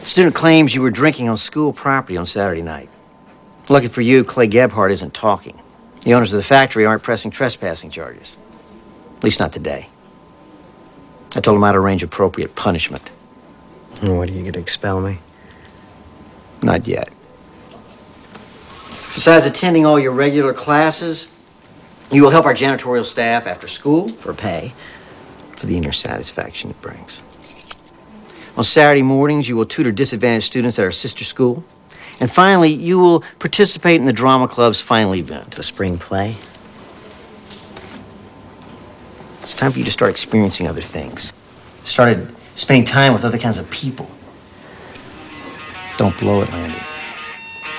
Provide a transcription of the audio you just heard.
student claims you were drinking on school property on Saturday night. Lucky for you, Clay Gebhardt isn't talking. The owners of the factory aren't pressing trespassing charges. At least not today. I told them I'd arrange appropriate punishment. What, are you going to expel me? Not yet. Besides attending all your regular classes, you will help our janitorial staff after school for pay, for the inner satisfaction it brings. On Saturday mornings, you will tutor disadvantaged students at our sister school. And finally, you will participate in the drama club's final event. The spring play? It's time for you to start experiencing other things. Started spending time with other kinds of people. Don't blow it, Landy.